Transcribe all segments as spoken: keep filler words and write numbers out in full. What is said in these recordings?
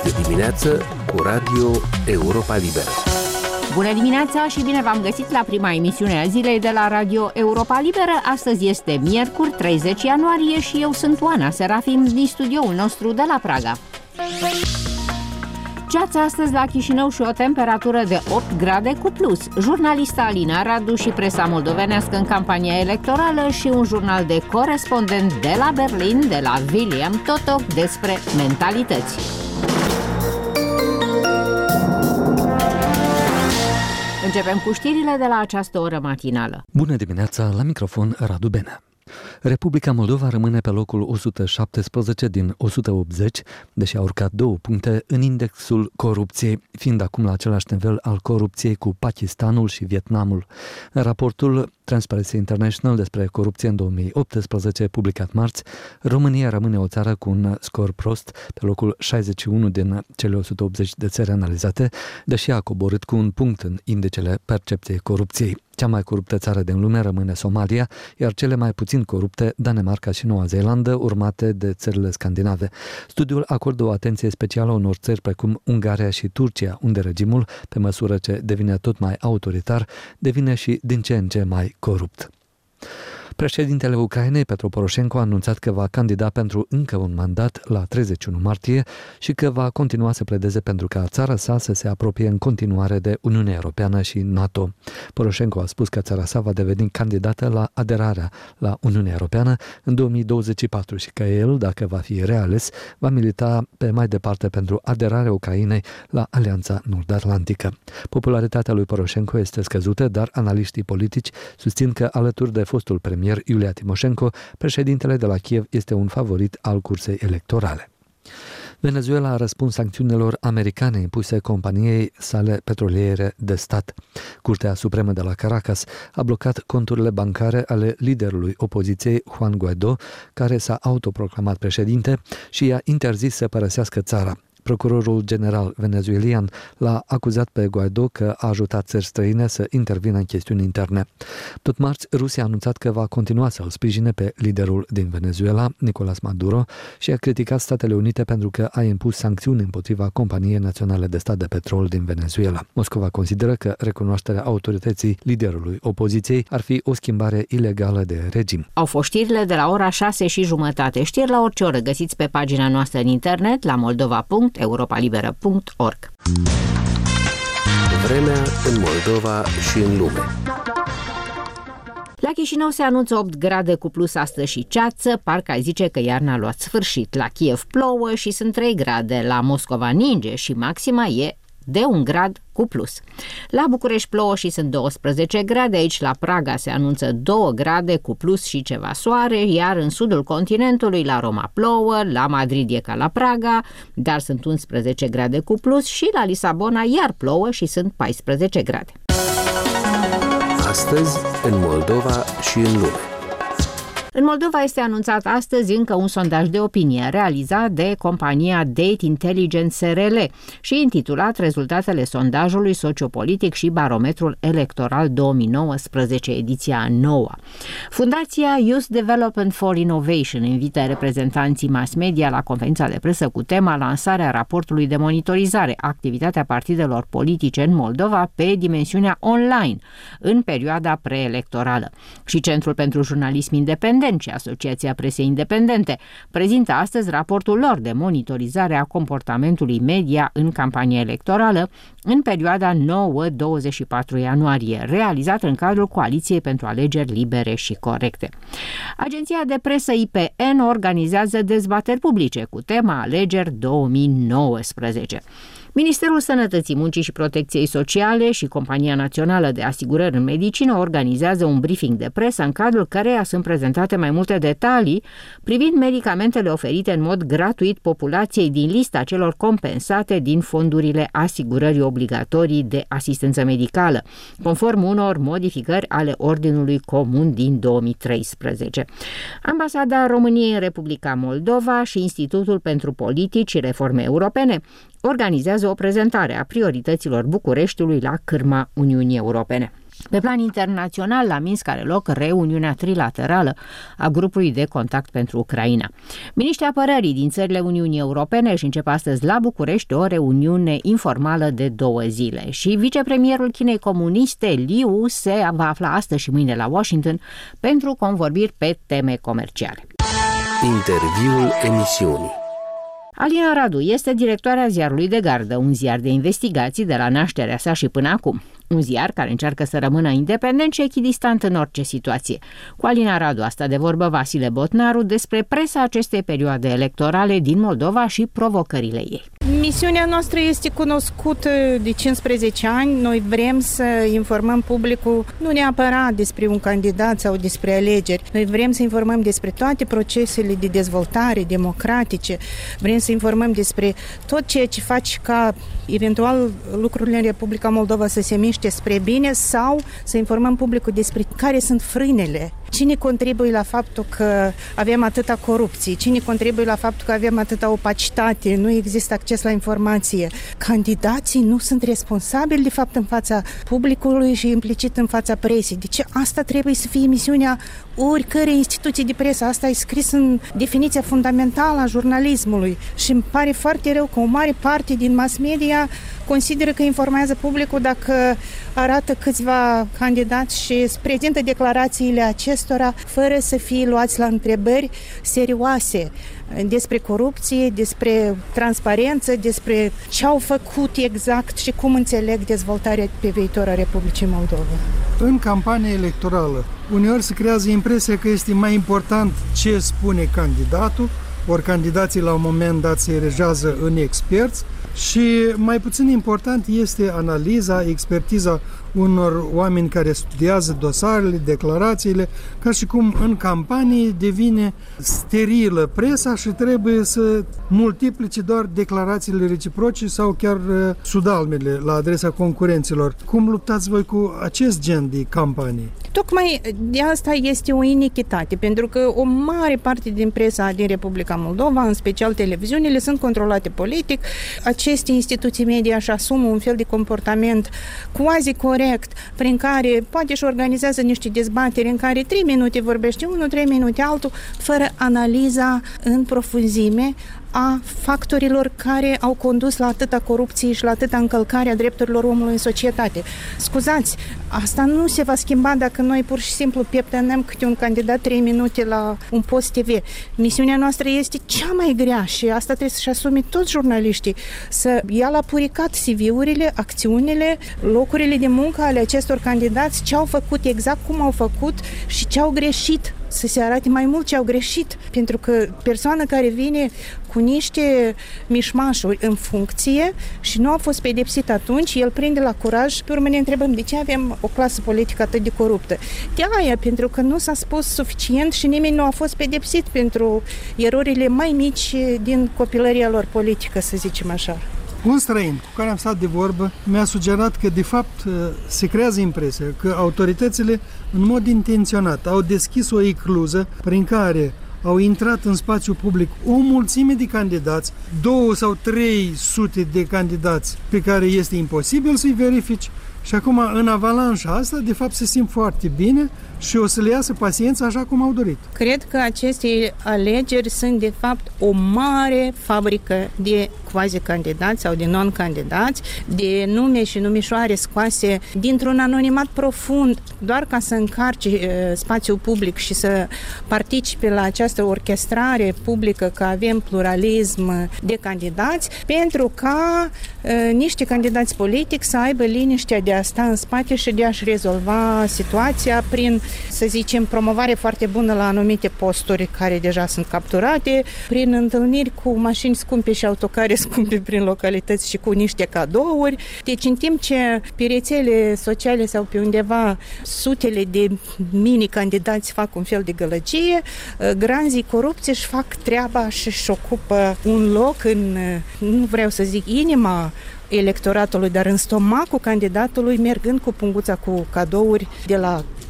Este dimineață cu Radio Europa Liberă. Bună dimineața și bine v-am găsit la prima emisiune a zilei de la Radio Europa Liberă. Astăzi este miercuri, treizeci ianuarie și eu sunt Oana Serafim din studioul nostru de la Praga. Ceață astăzi la Chișinău și o temperatură de opt grade cu plus. Jurnalista Alina Radu și presa moldovenească în campania electorală și un jurnal de corespondent de la Berlin, de la William Totok, despre mentalități. Începem cu știrile de la această oră matinală. Bună dimineața, la microfon Radu Benea. Republica Moldova rămâne pe locul o sută șaptesprezece din o sută optzeci, deși a urcat două puncte în indexul corupției, fiind acum la același nivel al corupției cu Pakistanul și Vietnamul. În raportul Transparency International despre corupție în două mii optsprezece, publicat marți, România rămâne o țară cu un scor prost pe locul șaizeci și unu din cele o sută optzeci de țări analizate, deși a coborât cu un punct în indicele percepției corupției. Cea mai coruptă țară din lume rămâne Somalia, iar cele mai puțin corupte Danemarca și Noua Zeelandă, urmate de țările scandinave. Studiul acordă o atenție specială unor țări precum Ungaria și Turcia, unde regimul, pe măsură ce devine tot mai autoritar, devine și din ce în ce mai corupt. Președintele Ucrainei, Petro Poroșenko, a anunțat că va candida pentru încă un mandat la treizeci și unu martie și că va continua să pledeze pentru ca țara sa să se apropie în continuare de Uniunea Europeană și NATO. Poroșenko a spus că țara sa va deveni candidată la aderarea la Uniunea Europeană în două mii douăzeci și patru și că el, dacă va fi reales, va milita pe mai departe pentru aderarea Ucrainei la Alianța Nord-Atlantică. Popularitatea lui Poroșenko este scăzută, dar analiștii politici susțin că alături de fostul premier Iulia Timoșenko, președintele de la Kiev este un favorit al cursei electorale. Venezuela a răspuns sancțiunilor americane impuse companiei sale petroliere de stat. Curtea Supremă de la Caracas a blocat conturile bancare ale liderului opoziției Juan Guaidó, care s-a autoproclamat președinte, și i-a interzis să părăsească țara. Procurorul general venezuelian l-a acuzat pe Guaidó că a ajutat țări străine să intervină în chestiuni interne. Tot marți, Rusia a anunțat că va continua să îl sprijine pe liderul din Venezuela, Nicolás Maduro, și a criticat Statele Unite pentru că a impus sancțiuni împotriva Companiei Naționale de Stat de Petrol din Venezuela. Moscova consideră că recunoașterea autorității liderului opoziției ar fi o schimbare ilegală de regim. Au fost știrile de la ora șase și jumătate. Știri la orice oră găsiți pe pagina noastră în internet la moldova punct europa liberă punct org. Vremea în Moldova și în lume. La Chișinău se anunță opt grade cu plus astăzi și ceață, parcă ai zice că iarna a luat sfârșit. La Kiev plouă și sunt trei grade, la Moscova ninge și maxima e de un grad cu plus. La București plouă și sunt douăsprezece grade, aici la Praga se anunță două grade cu plus și ceva soare, iar în sudul continentului la Roma plouă, la Madrid e ca la Praga, dar sunt unsprezece grade cu plus și la Lisabona iar plouă și sunt paisprezece grade. Astăzi, în Moldova și în lume. În Moldova este anunțat astăzi încă un sondaj de opinie realizat de compania Date Intelligence S R L și intitulat Rezultatele sondajului sociopolitic și barometrul electoral două mii nouăsprezece, ediția nouă. Fundația Youth Development for Innovation invită reprezentanții mass media la conferința de presă cu tema lansarea raportului de monitorizare activitatea partidelor politice în Moldova pe dimensiunea online în perioada preelectorală. Și Centrul pentru Jurnalism Independent și Asociația Presei Independente prezintă astăzi raportul lor de monitorizare a comportamentului media în campania electorală în perioada nouă douăzeci și patru ianuarie, realizat în cadrul Coaliției pentru Alegeri Libere și Corecte. Agenția de presă I P N organizează dezbateri publice cu tema Alegeri două mii nouăsprezece. Ministerul Sănătății, Muncii și Protecției Sociale și Compania Națională de Asigurări în Medicină organizează un briefing de presă în cadrul căreia sunt prezentate mai multe detalii privind medicamentele oferite în mod gratuit populației din lista celor compensate din fondurile asigurării obligatorii de asistență medicală, conform unor modificări ale Ordinului Comun din două mii treisprezece. Ambasada României în Republica Moldova și Institutul pentru Politici și Reforme Europene organizează o prezentare a priorităților Bucureștiului la cârma Uniunii Europene. Pe plan internațional, la Minsk are loc reuniunea trilaterală a grupului de contact pentru Ucraina. Miniștrii apărării din țările Uniunii Europene își încep astăzi la București o reuniune informală de două zile și vicepremierul Chinei comuniste Liu se va afla astăzi și mâine la Washington pentru convorbiri pe teme comerciale. Interviul emisiunii. Alina Radu este directoarea ziarului De Gardă, un ziar de investigații de la nașterea sa și până acum. Un ziar care încearcă să rămână independent și echidistant în orice situație. Cu Alina Radu asta de vorbă Vasile Botnaru despre presa acestei perioade electorale din Moldova și provocările ei. Misiunea noastră este cunoscută de cincisprezece ani. Noi vrem să informăm publicul nu neapărat despre un candidat sau despre alegeri. Noi vrem să informăm despre toate procesele de dezvoltare democratice. Vrem să informăm despre tot ceea ce face ca eventual lucrurile în Republica Moldova să se miște spre bine sau să informăm publicul despre care sunt frânele. Cine contribuie la faptul că avem atâta corupție? Cine contribuie la faptul că avem atâta opacitate? Nu există acces la informație. Candidații nu sunt responsabili de fapt în fața publicului și implicit în fața presei. Deci asta trebuie să fie misiunea oricărei instituții de presă. Asta e scris în definiția fundamentală a jurnalismului și îmi pare foarte rău că o mare parte din mass media consideră că informează publicul dacă arată câțiva candidați și îți prezintă declarațiile acestora fără să fie luați la întrebări serioase despre corupție, despre transparență, despre ce au făcut exact și cum înțeleg dezvoltarea pe viitor a Republicii Moldova. În campania electorală, uneori se creează impresia că este mai important ce spune candidatul, ori candidații la un moment dat se erigează în experți, și mai puțin important este analiza, expertiza unor oameni care studiază dosarele, declarațiile, ca și cum în campanie devine sterilă presa și trebuie să multiplice doar declarațiile reciproce sau chiar sudalmele la adresa concurenților. Cum luptați voi cu acest gen de campanie? Tocmai de asta este o inechitate, pentru că o mare parte din presa din Republica Moldova, în special televiziunile, sunt controlate politic. Aceste instituții media își asumă un fel de comportament quasi corect, prin care poate își organizează niște dezbateri în care trei minute vorbește unul, trei minute altul, fără analiza în profunzime a factorilor care au condus la atâta corupție și la atâta încălcare a drepturilor omului în societate. Scuzați, asta nu se va schimba dacă noi pur și simplu pieptănăm câte un candidat trei minute la un post T V. Misiunea noastră este cea mai grea și asta trebuie să-și asume toți jurnaliștii, să ia la puricat C V-urile, acțiunile, locurile de muncă ale acestor candidați, ce au făcut exact, cum au făcut și ce au greșit. Să se arate mai mult ce au greșit, pentru că persoana care vine cu niște mișmașuri în funcție și nu a fost pedepsit atunci, el prinde la curaj, pe urmă ne întrebăm de ce avem o clasă politică atât de coruptă. De aia, pentru că nu s-a spus suficient și nimeni nu a fost pedepsit pentru erorile mai mici din copilăria lor politică, să zicem așa. Un străin cu care am stat de vorbă mi-a sugerat că, de fapt, se creează impresia că autoritățile, în mod intenționat, au deschis o ecluză prin care au intrat în spațiu public o mulțime de candidați, două sau trei sute de candidați pe care este imposibil să-i verifici. Și acum, în avalanșa asta, de fapt, se simt foarte bine și o să le iasă paciența așa cum au dorit. Cred că aceste alegeri sunt, de fapt, o mare fabrică de quasi-candidați sau de non-candidați, de nume și numișoare scoase dintr-un anonimat profund, doar ca să încarce uh, spațiul public și să participe la această orchestrare publică că avem pluralism de candidați, pentru ca uh, niște candidați politici să aibă liniștea de a sta în spate și de a-și rezolva situația prin, să zicem, promovare foarte bună la anumite posturi care deja sunt capturate, prin întâlniri cu mașini scumpe și autocare scumpe prin localități și cu niște cadouri. Deci, în timp ce pe rețele sociale sau pe undeva sutele de mini-candidați fac un fel de gălăgie, granzii corupție își fac treaba și își ocupă un loc în, nu vreau să zic, inima electoratului, dar în stomacul candidatului, mergând cu punguța cu cadouri de la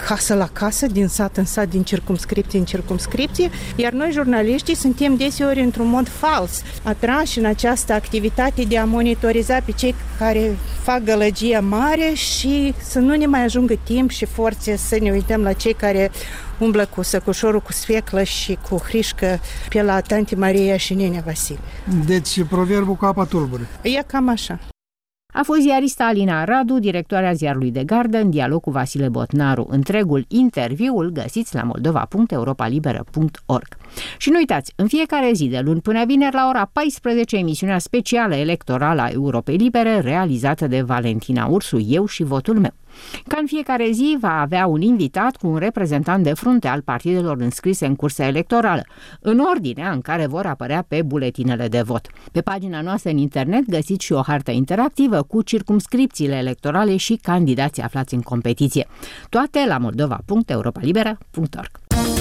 casă la casă, din sat în sat, din circumscripție în circumscripție, iar noi, jurnaliștii, suntem deseori într-un mod fals atrași în această activitate de a monitoriza pe cei care fac gălăgie mare și să nu ne mai ajungă timp și forțe să ne uităm la cei care umblă cu săcușorul, cu sfeclă și cu hrișcă pe la Tanti Maria și Nenea Vasile. Deci proverbul cu apa tulbure. E cam așa. A fost ziarista Alina Radu, directoarea ziarului De Gardă, în dialog cu Vasile Botnaru. Întregul interviul găsiți la moldova punct europa liberă punct org. Și nu uitați, în fiecare zi de luni până vineri la ora paisprezece, emisiunea specială electorală a Europei Libere, realizată de Valentina Ursu, Eu și votul meu. Ca în fiecare zi va avea un invitat cu un reprezentant de frunte al partidelor înscrise în cursa electorală, în ordinea în care vor apărea pe buletinele de vot. Pe pagina noastră în internet găsiți și o hartă interactivă cu circumscripțiile electorale și candidații aflați în competiție. Toate la moldova punct europa liberă punct org.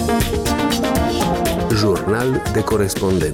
Jurnal de corespondent.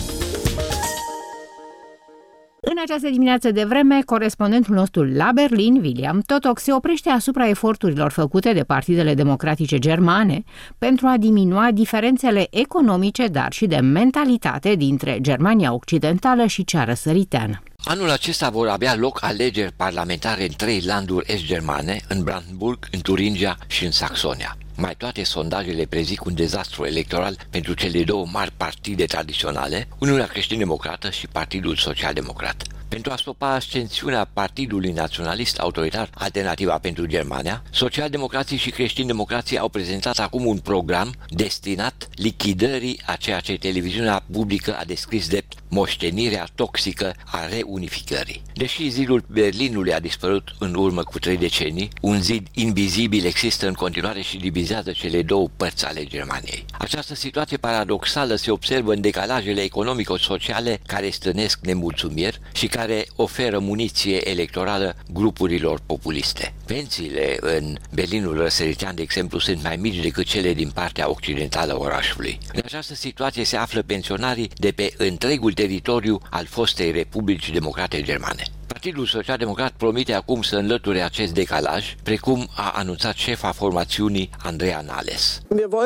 În această dimineață de vreme, corespondentul nostru la Berlin, William Totok, se oprește asupra eforturilor făcute de partidele democratice germane pentru a diminua diferențele economice, dar și de mentalitate dintre Germania Occidentală și cea răsăriteană. Anul acesta vor avea loc alegeri parlamentare în trei landuri est-germane, în Brandenburg, în Turingia și în Saxonia. Mai toate sondajele prezic un dezastru electoral pentru cele două mari partide tradiționale, Uniunea Creștin-Democrată și Partidul Social-Democrat. Pentru a stopa ascensiunea Partidului Naționalist Autoritar Alternativa pentru Germania, socialdemocrații și creștini-democrații au prezentat acum un program destinat lichidării a ceea ce televiziunea publică a descris drept moștenirea toxică a reunificării. Deși zidul Berlinului a dispărut în urmă cu trei decenii, un zid invizibil există în continuare și divizează cele două părți ale Germaniei. Această situație paradoxală se observă în decalajele economico-sociale care stârnesc nemulțumiri și care oferă muniție electorală grupurilor populiste. Pensiile în Berlinul răsăritean, de exemplu, sunt mai mici decât cele din partea occidentală a orașului. În această situație se află pensionarii de pe întregul teritoriu al fostei Republici Democrate Germane. Partidul Social-Democrat promite acum să înlăture acest decalaj, precum a anunțat șefa formațiunii Andrea Nahles.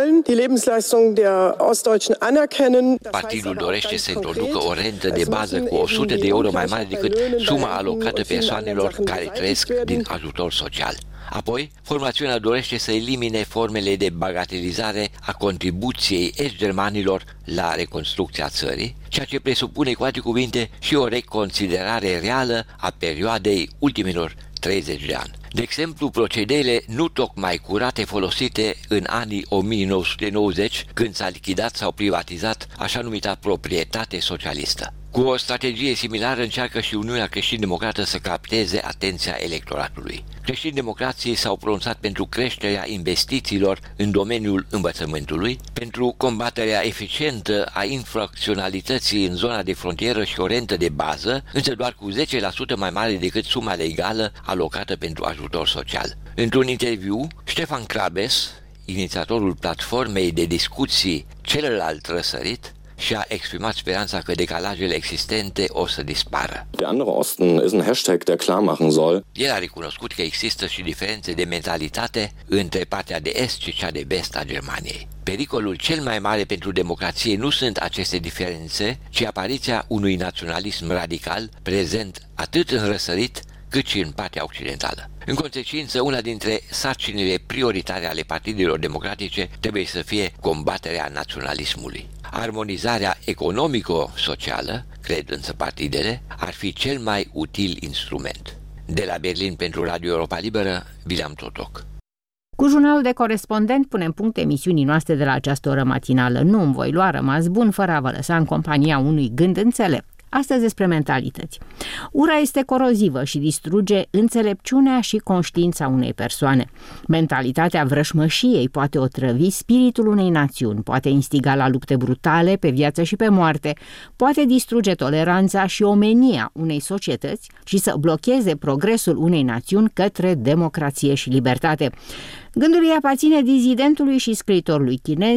Partidul dorește să introducă o rentă de bază cu o sută de euro mai mare decât suma alocată persoanelor care trăiesc din ajutor social. Apoi, formațiunea dorește să elimine formele de bagatelizare a contribuției est-germanilor la reconstrucția țării, ceea ce presupune, cu alte cuvinte, și o reconsiderare reală a perioadei ultimilor treizeci de ani. De exemplu, procedeele nu tocmai curate folosite în anii o mie nouă sute nouăzeci, când s-a lichidat sau privatizat așa numita proprietate socialistă. Cu o strategie similară încearcă și Uniunea Creștin-Democrată să capteze atenția electoratului. Creștin-democrații s-au pronunțat pentru creșterea investițiilor în domeniul învățământului, pentru combaterea eficientă a infracționalității în zona de frontieră și o rentă de bază, însă doar cu zece la sută mai mare decât suma legală alocată pentru ajutor social. Într-un interviu, Stefan Krabes, inițiatorul platformei de discuții Celălalt Răsărit, și-a exprimat speranța că decalajele existente o să dispară. Der andere Osten ist ein Hashtag, der klar machen soll. El a recunoscut că există și diferențe de mentalitate între partea de est și cea de vest a Germaniei. Pericolul cel mai mare pentru democrație nu sunt aceste diferențe, ci apariția unui naționalism radical prezent atât în răsărit cât și în partea occidentală. În consecință, una dintre sarcinile prioritare ale partidelor democratice trebuie să fie combaterea naționalismului. Armonizarea economico-socială, cred însă partidele, ar fi cel mai util instrument. De la Berlin pentru Radio Europa Liberă, William Totok. Cu jurnalul de corespondent punem punct emisiunii noastre de la această oră matinală. Nu îmi voi lua rămas bun fără a vă lăsa în compania unui gând înțelept. Astăzi despre mentalități. Ura este corozivă și distruge înțelepciunea și conștiința unei persoane. Mentalitatea vrășmășiei poate otrăvi spiritul unei națiuni, poate instiga la lupte brutale pe viață și pe moarte, poate distruge toleranța și omenia unei societăți și să blocheze progresul unei națiuni către democrație și libertate. Gândul îi aparține dizidentului și scriitorului chinez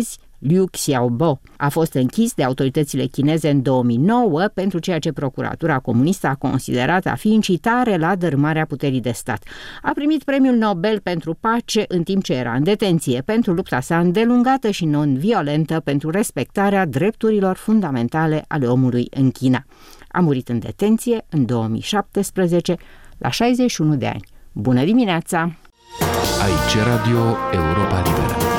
Liu Xiaobo a fost închis de autoritățile chineze în două mii nouă pentru ceea ce procuratura comunistă a considerat a fi incitare la dărâmarea puterii de stat. A primit premiul Nobel pentru pace în timp ce era în detenție pentru lupta sa îndelungată și non-violentă pentru respectarea drepturilor fundamentale ale omului în China. A murit în detenție în două mii șaptesprezece la șaizeci și unu de ani. Bună dimineața! Aici Radio Europa Liberă.